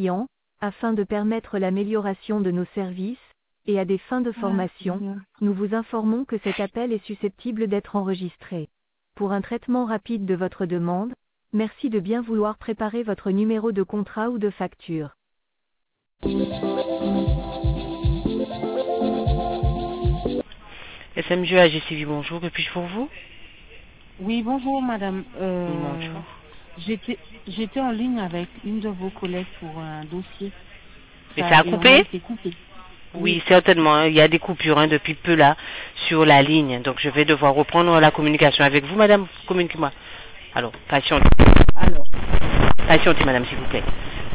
clients, afin de permettre l'amélioration de nos services, et à des fins de formation, nous vous informons que cet appel est susceptible d'être enregistré. Pour un traitement rapide de votre demande, merci de bien vouloir préparer votre numéro de contrat ou de facture. SMG AGCV, bonjour, que puis-je pour vous? Oui, bonjour madame. Bonjour. J'étais en ligne avec une de vos collègues pour un dossier. Et ça a coupé? a été coupé. Oui, certainement. Il y a des coupures depuis peu là sur la ligne. Donc je vais devoir reprendre la communication avec vous, madame. Communiquez-moi. Alors, patientez. Patientez, madame, s'il vous plaît.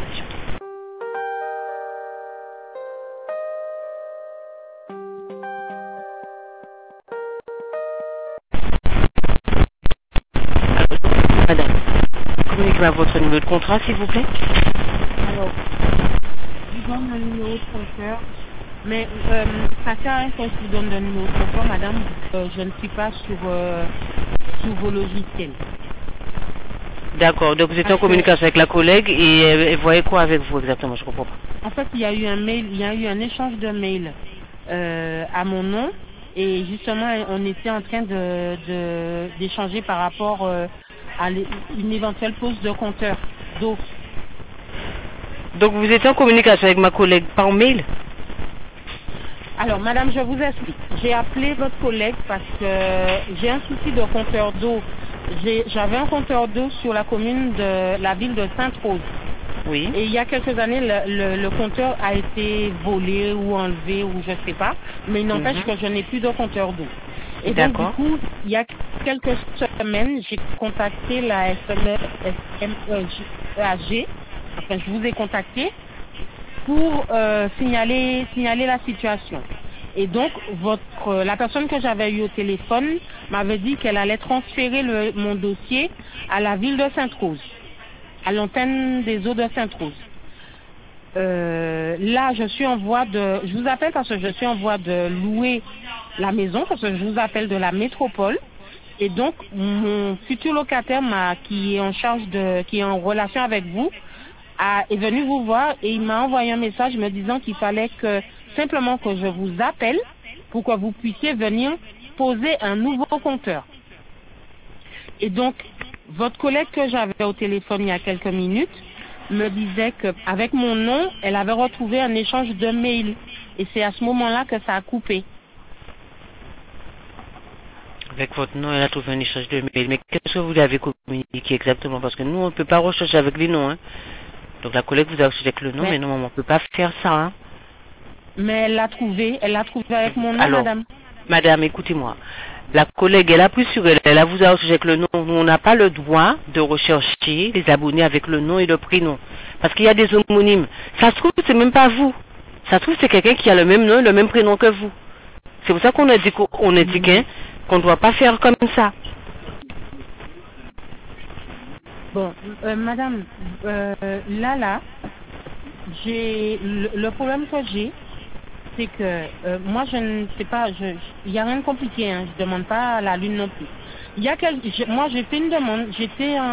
Madame, communiquez-moi votre numéro de contrat, s'il vous plaît. Alors, je donne un numéro de compteur, mais ça sert à rien que je vous donne un numéro de compteur, madame. Je ne suis pas sur vos logiciels. D'accord, donc vous êtes en communication avec la collègue et elle voyait quoi avec vous exactement, je comprends pas. En fait, il y a eu un échange de mails à mon nom et justement, on était en train d'échanger par rapport à une éventuelle pose de compteur d'eau. Donc vous êtes en communication avec ma collègue par mail? Alors, madame, je vous explique. J'ai appelé votre collègue parce que j'ai un souci de compteur d'eau. J'avais un compteur d'eau sur la commune de la ville de Sainte-Rose. Oui. Et il y a quelques années, le compteur a été volé ou enlevé ou je ne sais pas. Mais il n'empêche que je n'ai plus de compteur d'eau. Et donc, du coup, il y a quelques semaines, j'ai contacté la SMEAG. Enfin, je vous ai contacté pour signaler la situation. Et donc, la personne que j'avais eue au téléphone m'avait dit qu'elle allait transférer mon dossier à la ville de Sainte-Rose, à l'antenne des eaux de Sainte-Rose. Là, je vous appelle parce que je suis en voie de louer la maison, parce que je vous appelle de la métropole. Et donc, mon futur locataire qui est en relation avec vous, est venu vous voir et il m'a envoyé un message me disant qu'il fallait simplement que je vous appelle pour que vous puissiez venir poser un nouveau compteur. Et donc, votre collègue que j'avais au téléphone il y a quelques minutes me disait qu'avec mon nom, elle avait retrouvé un échange de mails. Et c'est à ce moment-là que ça a coupé. Avec votre nom, elle a trouvé un échange de mails. Mais qu'est-ce que vous lui avez communiqué exactement? Parce que nous, on ne peut pas rechercher avec les noms. Donc la collègue vous a recherché avec le nom, mais non, on ne peut pas faire ça. Mais elle l'a trouvé avec mon nom, alors, madame. Madame, écoutez-moi. La collègue, elle a pris sur elle, elle vous a recherché avec le nom. Nous, on n'a pas le droit de rechercher les abonnés avec le nom et le prénom. Parce qu'il y a des homonymes. Ça se trouve, c'est même pas vous. Ça se trouve, c'est quelqu'un qui a le même nom et le même prénom que vous. C'est pour ça qu'on a dit qu'on ne doit pas faire comme ça. Bon, madame, là, le problème que j'ai, c'est que moi, je ne sais pas, il n'y a rien de compliqué, je ne demande pas à la lune non plus. Moi, j'ai fait une demande, j'ai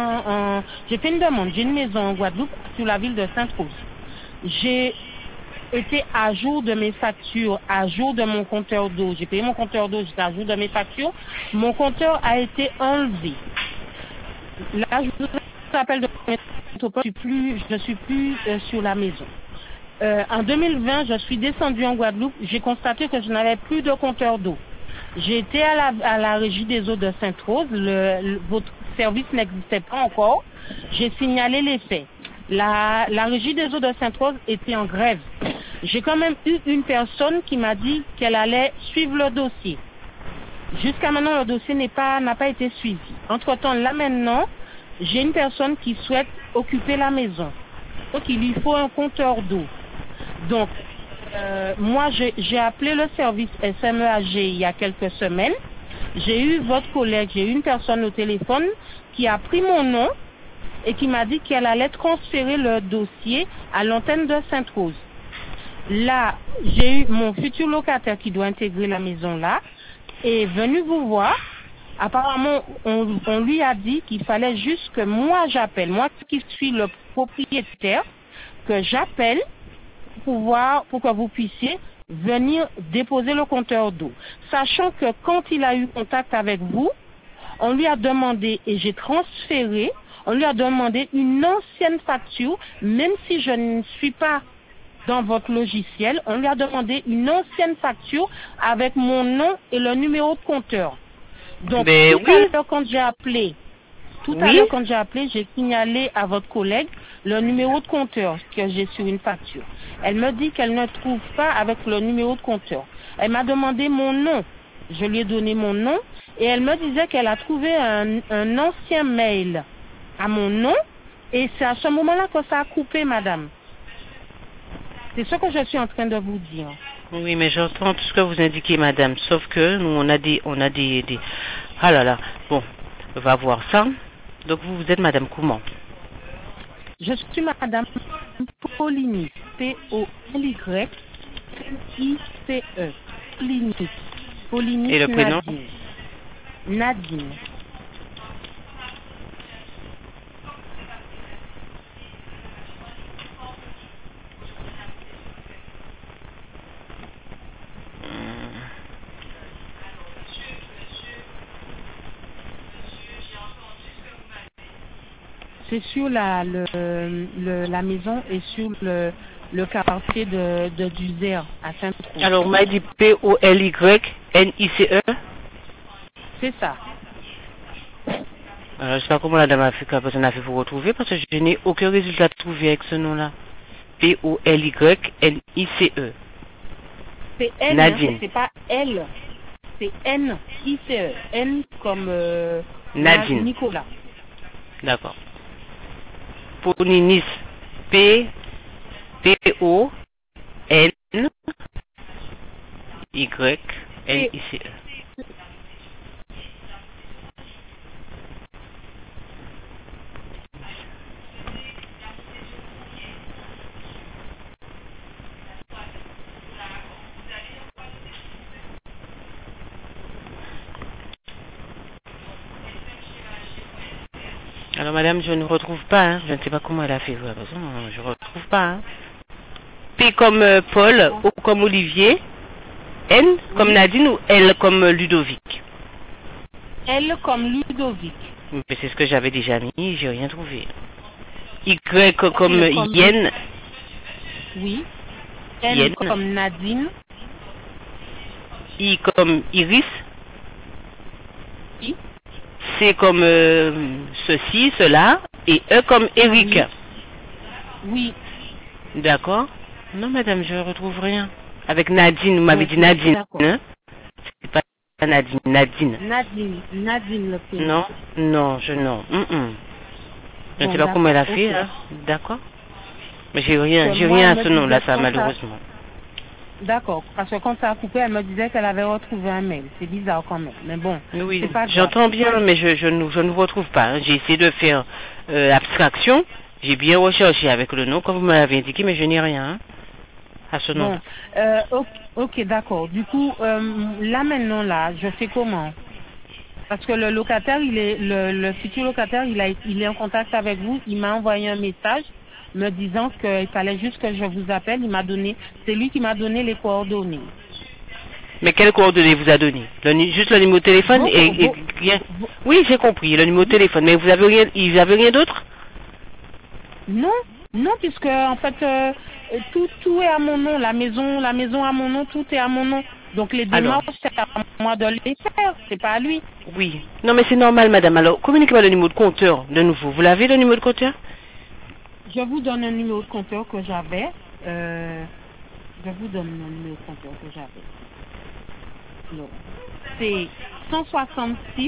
une maison en Guadeloupe sur la ville de Sainte-Rose. J'ai été à jour de mes factures, à jour de mon compteur d'eau. J'ai payé mon compteur d'eau, j'étais à jour de mes factures. Mon compteur a été enlevé. Là, je vous rappelle de je suis plus sur la maison. En 2020, je suis descendue en Guadeloupe. J'ai constaté que je n'avais plus de compteur d'eau. J'ai été à la régie des eaux de Sainte-Rose. Votre service n'existait pas encore. J'ai signalé les faits. La régie des eaux de Sainte-Rose était en grève. J'ai quand même eu une personne qui m'a dit qu'elle allait suivre le dossier. Jusqu'à maintenant, le dossier n'a pas été suivi. Entre-temps, là maintenant, j'ai une personne qui souhaite occuper la maison. Donc, il lui faut un compteur d'eau. Donc, moi, j'ai appelé le service SMEAG il y a quelques semaines. J'ai eu votre collègue, j'ai eu une personne au téléphone qui a pris mon nom et qui m'a dit qu'elle allait transférer le dossier à l'antenne de Sainte-Rose. Là, j'ai eu mon futur locataire qui doit intégrer la maison là, est venu vous voir. Apparemment, on lui a dit qu'il fallait juste que moi j'appelle, moi qui suis le propriétaire, que j'appelle pour que vous puissiez venir déposer le compteur d'eau. Sachant que quand il a eu contact avec vous, on lui a demandé, et j'ai transféré, on lui a demandé une ancienne facture, même si je ne suis pas dans votre logiciel, on lui a demandé une ancienne facture avec mon nom et le numéro de compteur. Donc, Mais tout à l'heure, quand j'ai appelé, j'ai signalé à votre collègue le numéro de compteur que j'ai sur une facture. Elle me dit qu'elle ne trouve pas avec le numéro de compteur. Elle m'a demandé mon nom. Je lui ai donné mon nom et elle me disait qu'elle a trouvé un ancien mail à mon nom et c'est à ce moment-là que ça a coupé, madame. C'est ce que je suis en train de vous dire. Oui, mais j'entends tout ce que vous indiquez, madame. Sauf que nous, on a des... Ah là là. Bon, on va voir ça. Donc, vous êtes madame comment? Je suis madame Polynice. P-O-L-Y-N-I-C-E. Polynice. Polynice. Et le prénom? Nadine. C'est sur la maison et sur le quartier de Duzer à Saint-Tron. Alors, on m'a dit P-O-L-Y-N-I-C-E. C'est ça. Alors, je sais pas comment la dame a fait, personne a fait pour retrouver, parce que je n'ai aucun résultat trouvé avec ce nom-là. P-O-L-Y-N-I-C-E. C'est N, Nadine. C'est pas L. C'est N-I-C-E. N comme Nadine. Nicolas. D'accord. Polynice. P-O-N-Y-N-I-C-E. Alors, madame, je ne retrouve pas, hein. Je ne sais pas comment elle a fait. Je ne retrouve pas, hein. P comme Paul, O comme Olivier, N comme Nadine ou L comme Ludovic? L comme Ludovic. Mais c'est ce que j'avais déjà mis, j'ai rien trouvé. Y comme Yen. Oui. N Yen. comme Nadine. I comme Iris. I. C comme ceci, cela. Et E comme Eric. Oui. D'accord. Non, madame, je ne retrouve rien. Avec Nadine, vous m'avez dit Nadine. Hein? C'est pas Nadine, Nadine. Nadine le prénom. Non, non, je non. Je ne sais pas comment elle a fait, hein. D'accord. Mais j'ai rien à ce nom-là, ça, malheureusement. D'accord, parce que quand ça a coupé, elle me disait qu'elle avait retrouvé un mail. C'est bizarre quand même, mais bon. Oui, j'entends bien, mais je ne vous retrouve pas. Hein. J'ai essayé de faire abstraction. J'ai bien recherché avec le nom, comme vous m'avez indiqué, mais je n'ai rien hein, à ce nom. Bon, ok, d'accord. Du coup, là maintenant, là, je fais comment? Parce que le locataire, le futur locataire, il est en contact avec vous. Il m'a envoyé un message me disant qu'il fallait juste que je vous appelle. C'est lui qui m'a donné les coordonnées. Mais quelles coordonnées vous a donné? Juste le numéro de téléphone et rien. Oui, j'ai compris, le numéro de téléphone. Mais vous avez rien d'autre? Non, puisque en fait tout est à mon nom. La maison à mon nom, tout est à mon nom. Donc les démarches, c'est à moi de les faire, c'est pas à lui. Oui. Non, mais c'est normal, madame. Alors, communiquez-moi le numéro de compteur de nouveau. Vous l'avez, le numéro de compteur? Je vous donne un numéro de compteur que j'avais. Je vous donne un numéro de compteur que j'avais. C'est 166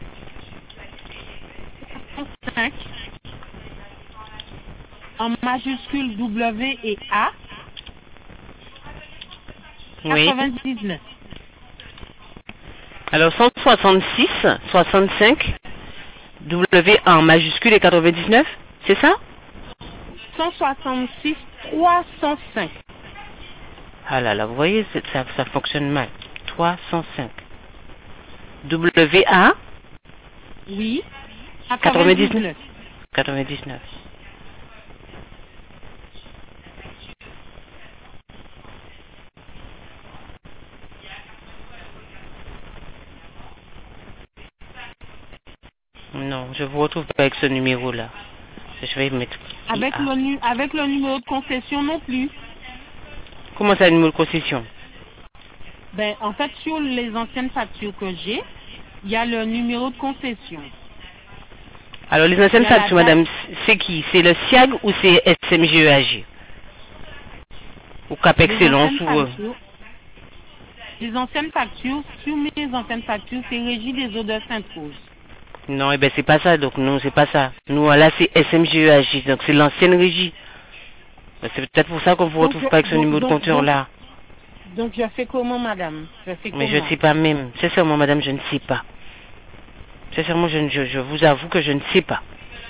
5 en majuscule W et A. Oui. 99. Alors 166 65 W en majuscule et 99, c'est ça? 166 305. Ah là là, vous voyez, ça fonctionne mal. 305. WA? Oui. 99. 99. Non, je vous retrouve pas avec ce numéro-là. Je vais mettre... Avec le numéro de concession non plus. Comment ça, le numéro de concession? Ben, en fait, sur les anciennes factures que j'ai, il y a le numéro de concession. Alors, les anciennes factures, madame, c'est qui? C'est le SIAG ou c'est SMGEAG? Ou Cap Excellence ou... Les anciennes factures, sur mes anciennes factures, c'est Régie des eaux de Sainte-Rose. Non, eh ben c'est pas ça, donc non, c'est pas ça. Nous, là, c'est SMGEAG, donc c'est l'ancienne régie. Ben, c'est peut-être pour ça qu'on vous retrouve pas avec ce numéro de compteur-là. Donc, je fais comment, madame? Mais je ne sais pas même. Sincèrement, madame, je ne sais pas. Sincèrement, je vous avoue que je ne sais pas.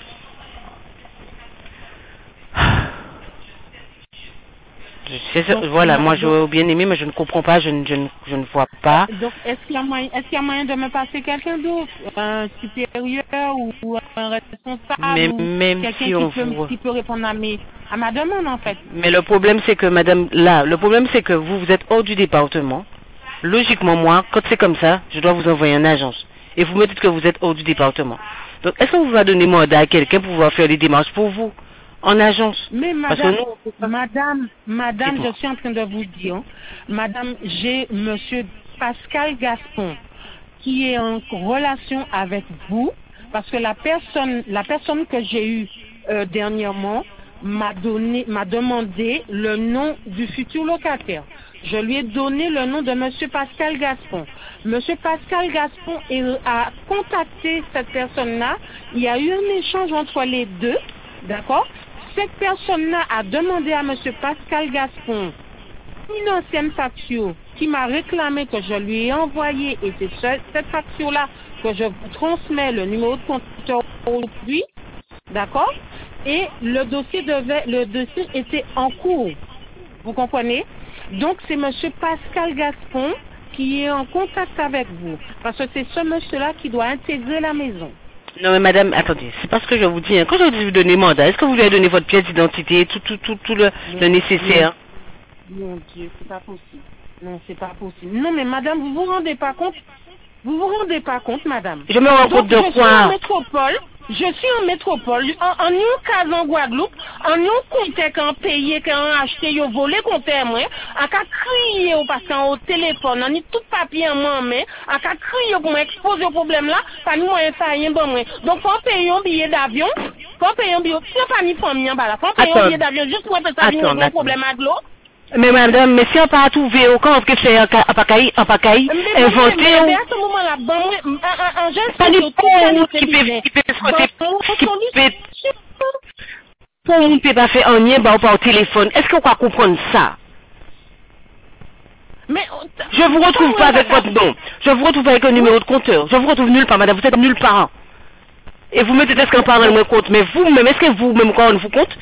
Voilà, moi j'aurais bien aimé, mais je ne comprends pas, je ne vois pas. Donc, est-ce qu'il y a moyen de me passer quelqu'un d'autre, un supérieur ou un responsable, mais ou même si on qui peut répondre à ma demande, en fait. Mais le problème, c'est que, madame, là, le problème, c'est que vous êtes hors du département. Logiquement, moi, quand c'est comme ça, je dois vous envoyer une agence. Et vous me dites que vous êtes hors du département. Donc, est-ce que vous va donner mandat à quelqu'un pour pouvoir faire les démarches pour vous? En agence. Mais madame, je suis en train de vous dire, madame, j'ai monsieur Pascal Gaspon qui est en relation avec vous, parce que la personne que j'ai eue dernièrement m'a demandé le nom du futur locataire. Je lui ai donné le nom de monsieur Pascal Gaspon. Monsieur Pascal Gaspon a contacté cette personne-là. Il y a eu un échange entre les deux, d'accord? Cette personne-là a demandé à M. Pascal Gaspon une ancienne facture qui m'a réclamé que je lui ai envoyé, et c'est cette facture-là que je vous transmets le numéro de compteur aujourd'hui, d'accord? Et le dossier était en cours, vous comprenez? Donc c'est M. Pascal Gaspon qui est en contact avec vous, parce que c'est ce monsieur-là qui doit intégrer la maison. Non mais madame, attendez, c'est pas ce que je vous dis. Hein. Quand je vous dis vous donner mandat, est-ce que vous lui avez donné votre pièce d'identité, tout le nécessaire? Mon Dieu, c'est pas possible. Non, c'est pas possible. Non mais madame, vous vous rendez pas compte? Vous vous rendez pas compte, madame? Je me rends compte de quoi? Je suis en métropole, en une case en Guadeloupe, en une compte qu'en payé, qu'en acheté, yo volé compte moi, en qu'à crier parce qu'en au téléphone, en tout papier en main, en qu'à crier pour m'exposer au problème là, pas nous moyen ça rien bon moi. Donc faut payer un billet d'avion, faut payer un billet, si pas ni famille en bas là, faut payer un billet d'avion juste pour faire ça un problème à l'eau. Mais madame, mais si on pas trouvé au camp, que c'est un pacaï, inventé. Mais à ce moment-là, bon, un jeune pas qui pour on peut pas faire un lien par téléphone. Est-ce qu'on va comprendre ça? Mais je vous retrouve pas avec votre nom. Je vous retrouve avec un numéro de compteur. Je vous retrouve nulle part, madame. Vous êtes nulle part. Et vous me dites est-ce qu'on parle de compte, mais vous-même, est-ce que vous-même, quand on vous compte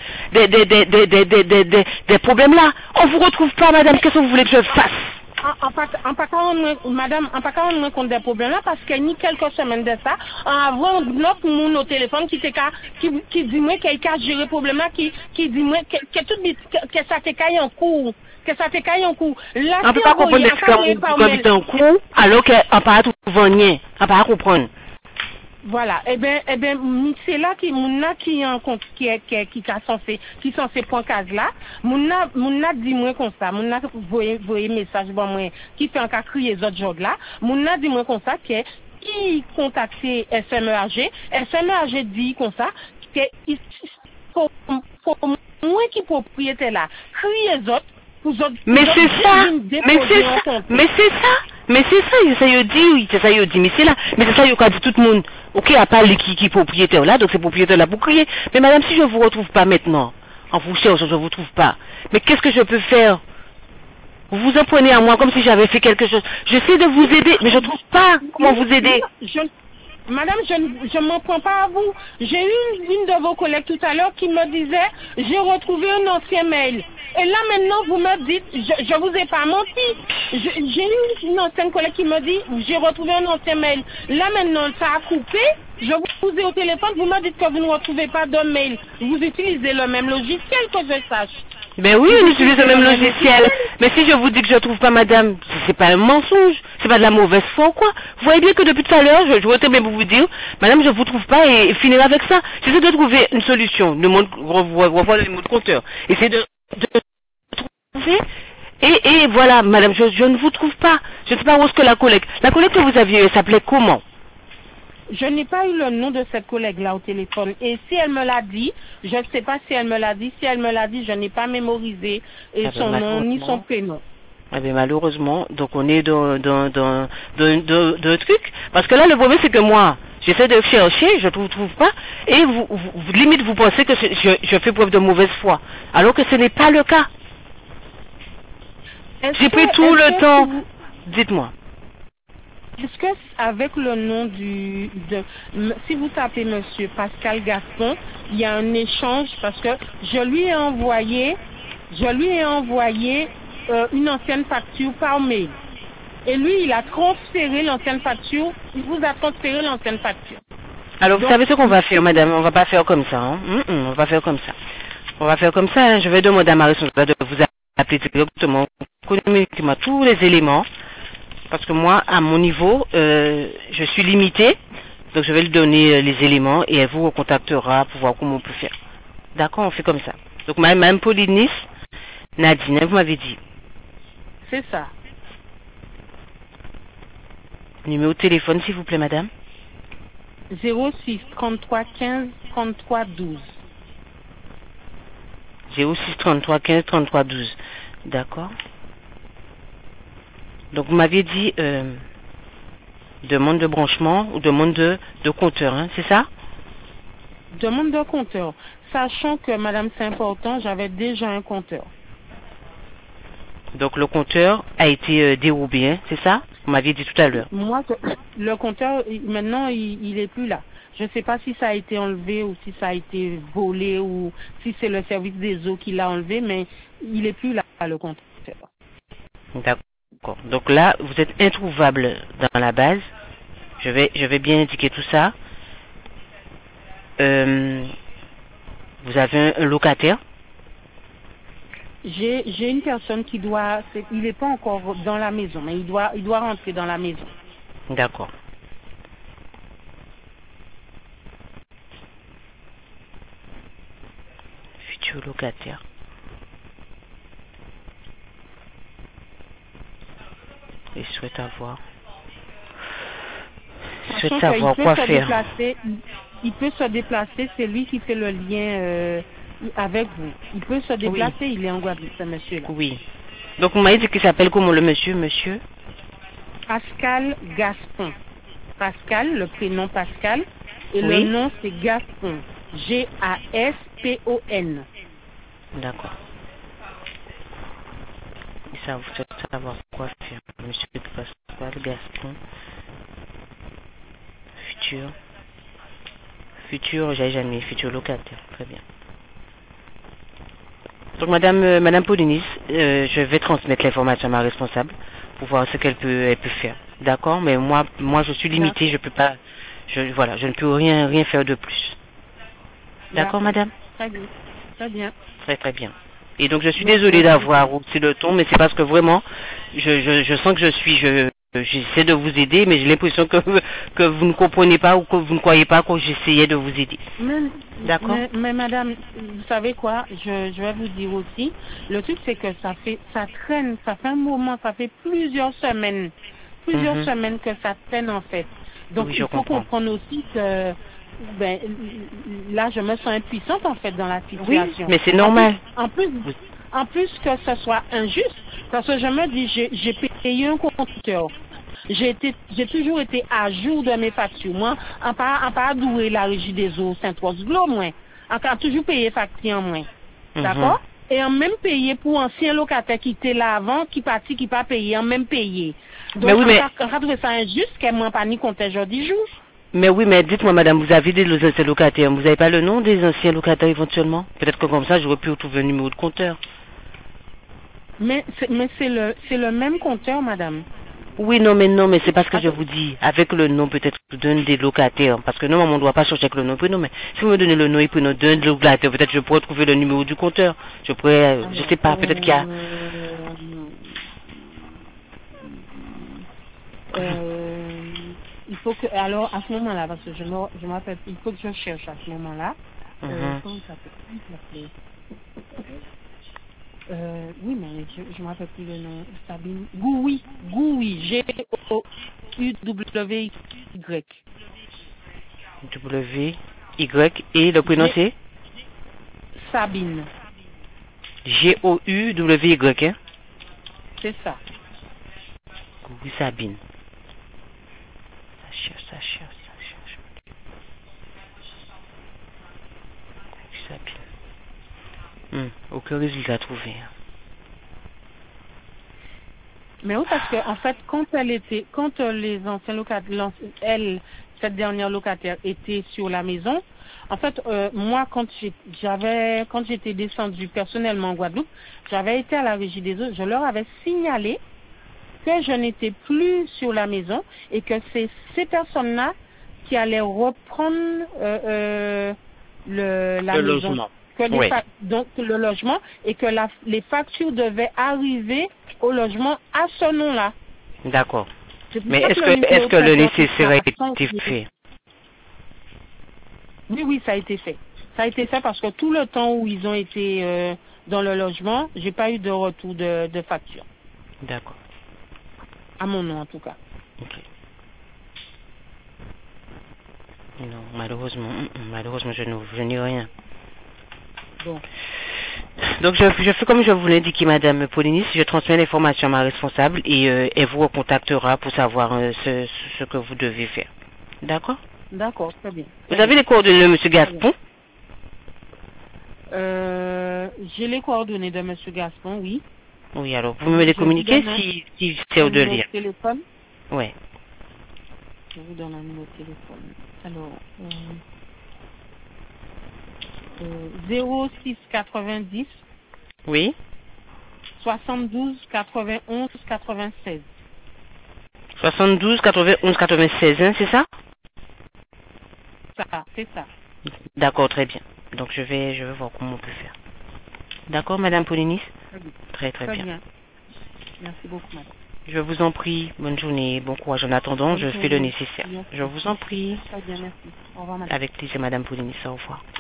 des problèmes là, on vous retrouve pas, madame, qu'est-ce que vous voulez que je fasse? Madame, en pas quand on compte des problèmes là, parce qu'il y a quelques semaines de ça, avant notre monde au téléphone qui dit moi qu'il a géré le problème là, qui dit moi que ça te caille en cours. Que ça te caille en cours. Là, on peut pas comprendre ce qu'on en cours, alors qu'on pas trouver rien. On peut pas comprendre. Voilà, eh ben, c'est là qui en compte, qui censé prendre case là. Mouna dit moi comme ça, mouna voyez message bon moi, qui fait encore crier les autres jours là. Mouna dit moi comme ça que qui contacté SMEAG dit comme ça que il faut moi qui propriétaire là, crier les autres. Mais c'est ça, c'est ça, il dit, oui, c'est ça, il dit, mais c'est là, mais c'est ça, il dit tout le monde, ok, à part qui propriétaire là, donc c'est propriétaire là pour crier, mais madame, si je vous retrouve pas maintenant, en vous cherchant, je vous trouve pas, mais qu'est-ce que je peux faire? Vous vous en prenez à moi comme si j'avais fait quelque chose, j'essaie de vous aider, mais je trouve pas comment vous aider. Madame, je ne m'en prends pas à vous. J'ai eu une de vos collègues tout à l'heure qui me disait, j'ai retrouvé un ancien mail. Et là maintenant, vous me dites, je vous ai pas menti. J'ai eu une ancienne collègue qui me dit, j'ai retrouvé un ancien mail. Là maintenant, ça a coupé. Je vous ai au téléphone, vous me dites que vous ne retrouvez pas de mail. Vous utilisez le même logiciel, que je sache. Ben oui, on utilise le même logiciel. Mais si je vous dis que je ne trouve pas madame, c'est pas un mensonge, c'est pas de la mauvaise foi ou quoi. Vous voyez bien que depuis tout à l'heure, je voudrais bien vous dire, madame, je ne vous trouve pas et finir avec ça. J'essaie de trouver une solution, revoir le mot de compteur. Essayez de trouver. Et voilà, madame, je ne vous trouve pas. Je ne sais pas où est-ce que la collègue que vous aviez, elle s'appelait comment? Je n'ai pas eu le nom de cette collègue-là au téléphone. Et si elle me l'a dit, je ne sais pas si elle me l'a dit. Si elle me l'a dit, je n'ai pas mémorisé son nom ni son prénom. Eh bien, malheureusement, donc on est dans truc. Parce que là, le problème, c'est que moi, j'essaie de chercher, je ne trouve pas. Et limite, vous pensez que je fais preuve de mauvaise foi. Alors que ce n'est pas le cas. J'ai pris tout le temps. Dites-moi. Est-ce que avec le nom si vous tapez Monsieur Pascal Gaston, il y a un échange parce que je lui ai envoyé une ancienne facture par mail. Et lui, il a transféré l'ancienne facture, il vous a transféré l'ancienne facture. Alors, vous savez ce qu'on va faire, madame? On va pas faire comme ça, hein? On va faire comme ça. On va faire comme ça, hein? Je vais demander à ma responsable de vous appeler directement, communiquez-moi tous les éléments. Parce que moi, à mon niveau, je suis limitée. Donc, je vais lui donner les éléments et elle vous recontactera pour voir comment on peut faire. D'accord, on fait comme ça. Donc, Mme Polynice, Nadine, vous m'avez dit. C'est ça. Numéro de téléphone, s'il vous plaît, madame. 06 33 15 33 12. 06 33 15 33 12. D'accord. Donc, vous m'aviez dit demande de branchement ou demande de compteur, hein, c'est ça? Demande de compteur. Sachant que, madame, c'est important, j'avais déjà un compteur. Donc, le compteur a été dérobé, hein, c'est ça? Vous m'aviez dit tout à l'heure. Moi, le compteur, maintenant, il est plus là. Je ne sais pas si ça a été enlevé ou si ça a été volé ou si c'est le service des eaux qui l'a enlevé, mais il est plus là, le compteur. D'accord. Donc là, vous êtes introuvable dans la base. Je vais bien indiquer tout ça. Vous avez un locataire? J'ai une personne qui il n'est pas encore dans la maison, mais il doit rentrer dans la maison. D'accord. Futur locataire. Il souhaite savoir quoi faire. Il peut se déplacer, c'est lui qui fait le lien avec vous. Il peut se déplacer, oui. Il est en Guadeloupe, ce monsieur-là. Oui. Donc, vous m'avez dit qu'il s'appelle comment le monsieur? Pascal Gaston. Pascal, le prénom Pascal, et oui. Le nom c'est Gaston. G-A-S-P-O-N. D'accord. Ça vous souhaite savoir quoi faire. Monsieur Pascal Gaston. Futur, j'ai jamais futur locataire. Très bien. Donc, Madame Polynice, je vais transmettre l'information à ma responsable pour voir ce qu'elle peut faire. D'accord? Mais moi, je suis limitée, je peux pas, je ne peux rien faire de plus. D'accord, madame? Très bien. Très bien. Très, très bien. Et donc, je suis désolée d'avoir aussi le ton, mais c'est parce que vraiment, je sens que j'essaie de vous aider, mais j'ai l'impression que vous ne comprenez pas ou que vous ne croyez pas que j'essayais de vous aider. D'accord? Mais madame, vous savez quoi? Je vais vous dire aussi. Le truc, c'est que ça traîne, ça fait un moment, ça fait plusieurs semaines que ça traîne en fait. Donc, oui, il faut comprendre aussi que, là, je me sens impuissante en fait dans la situation. Oui, mais c'est normal. En plus que ce soit injuste, parce que je me dis, j'ai payé un compteur. J'ai toujours été à jour de mes factures. Moi, en pas doué la régie des eaux Saint-Rose-Glo, moi. En toujours payé facture en moins. D'accord? Et en même payé pour ancien locataire qui était là avant, qui parti, qui pas payé, en même payé. Donc, on a trouvé ça injuste qu'elle m'a pas ni compté jour 10 jours. Mais oui, mais dites-moi, madame, vous avez des anciens locataires. Vous n'avez pas le nom des anciens locataires éventuellement? Peut-être que comme ça, j'aurais pu trouver un numéro de compteur. Mais c'est le même compteur, madame. Oui, non, mais c'est parce que je vous dis, avec le nom peut-être d'un des locataires, parce que normalement on ne doit pas chercher avec le nom et prénom, mais si vous me donnez le nom et prénom d'un des locataires, peut-être je pourrais trouver le numéro du compteur. Je pourrais, je sais pas, peut-être qu'il y a... Il faut que, alors à ce moment-là, parce que je me rappelle, il faut que je cherche à ce moment-là. Comment ça s'appelle? Oui, mais je me rappelle plus le nom. Sabine. Goui, G-O-U-W-Y. W, Y, et le prénom c'est Sabine. G-O-U-W-Y, hein? C'est ça. Oui, Sabine. Ça cherche. Sabine. Aucun résultat trouvé. Mais oui, parce que en fait, quand les anciens locataires, cette dernière locataire était sur la maison, en fait, moi, quand j'étais descendue personnellement en Guadeloupe, j'avais été à la Régie des eaux, je leur avais signalé que je n'étais plus sur la maison et que c'est ces personnes-là qui allaient reprendre la maison. Logement. Donc le logement, et que les factures devaient arriver au logement à ce nom-là. D'accord. Mais est-ce que le nécessaire a été fait? Oui, ça a été fait. Ça a été fait parce que tout le temps où ils ont été dans le logement, j'ai pas eu de retour de facture. D'accord. À mon nom, en tout cas. Ok. Non, malheureusement, je n'ai rien. Bon. Donc, je fais comme je vous l'ai indiqué, Madame Paulinis, je transmets l'information à ma responsable et elle vous recontactera pour savoir ce que vous devez faire. D'accord? D'accord, très bien. Vous avez les coordonnées de M. Gaspon? J'ai les coordonnées de M. Gaspon, oui. Oui, alors, vous me les communiquez si c'est au de lire. Téléphone? Oui. Je vous donne un numéro de téléphone. Alors, 06 90. Oui. 72 91 96. 72 91 96, hein, c'est ça? Ça, c'est ça. D'accord, très bien. Donc je vais voir comment on peut faire. D'accord, Madame Paulinis? Très bien. Merci beaucoup, madame. Je vous en prie, bonne journée, bon courage. En attendant, je fais le nécessaire. Je vous en prie. Très bien, merci. Au revoir, madame. Avec plaisir, Madame Paulinis, au revoir.